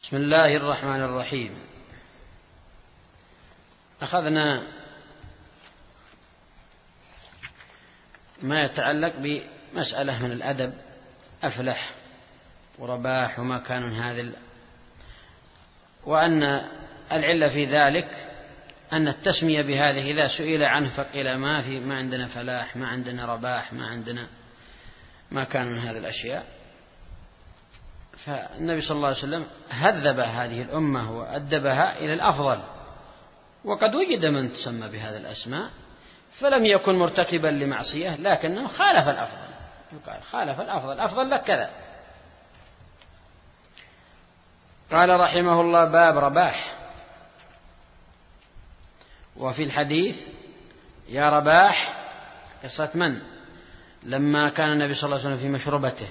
بسم الله الرحمن الرحيم. أخذنا ما يتعلق بمسألة من الأدب، أفلح ورباح وما كانوا هذا، وأن العلة في ذلك أن التسمية بهذه إذا سئل عنه فقيل ما عندنا فلاح، ما عندنا رباح، ما كان من هذه الأشياء. فالنبي صلى الله عليه وسلم هذب هذه الأمة وأدبها إلى الأفضل، وقد وجد من تسمى بهذا الأسماء فلم يكن مرتكبا لمعصية، لكنه خالف الأفضل، يقال خالف الأفضل، أفضل لك كذا. قال رحمه الله: باب رباح. وفي الحديث يا رباح قصة من؟ لما كان النبي صلى الله عليه وسلم في مشربته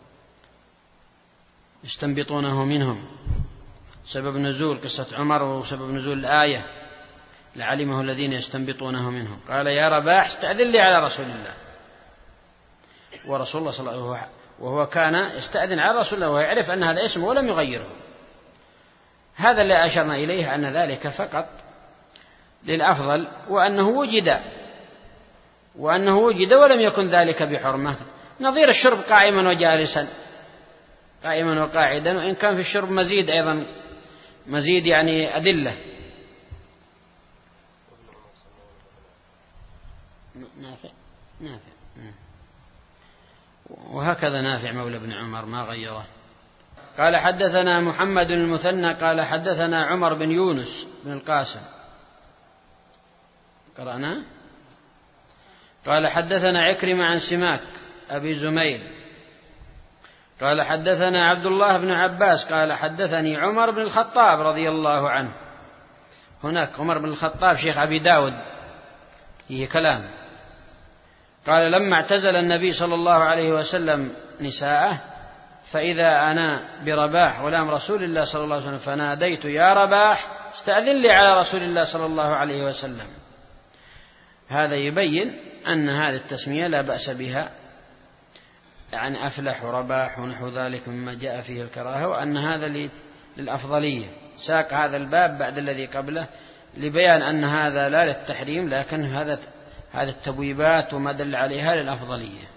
يستنبطونه منهم، سبب نزول قصة عمر وسبب نزول الآية لعلمه الذين يستنبطونه منهم. قال يا رباح استأذن لي على رسول الله. ورسول الله صلى الله عليه وسلم وهو كان يستأذن على رسول الله ويعرف أن هذا اسمه ولم يغيره. هذا اللي أشرنا إليه، أن ذلك فقط للأفضل، وأنه وجد ولم يكن ذلك بحرمة، نظير الشرب قائما وجالسا، قائما وقاعدا، وإن كان في الشرب مزيد أيضا، مزيد يعني أدلة. نافع وهكذا نافع مولى بن عمر ما غيره. قال حدثنا محمد المثنى قال حدثنا عمر بن يونس بن القاسم، قرأنا. قال حدثنا عكرمة عن سماك أبي زميل قال حدثنا عبد الله بن عباس قال حدثني عمر بن الخطاب رضي الله عنه. هناك عمر بن الخطاب شيخ أبي داود، فيه كلام. قال لما اعتزل النبي صلى الله عليه وسلم نساءه فإذا أنا برباح غلام رسول الله صلى الله عليه وسلم فناديت يا رباح استأذن لي على رسول الله صلى الله عليه وسلم. هذا يبين أن هذه التسمية لا بأس بها، يعني أفلح ورباح ونحو ذلك مما جاء فيه الكراهة، وأن هذا للأفضلية. ساق هذا الباب بعد الذي قبله لبيان أن هذا لا للتحريم، لكن هذا التبويبات وما دل عليها للأفضلية.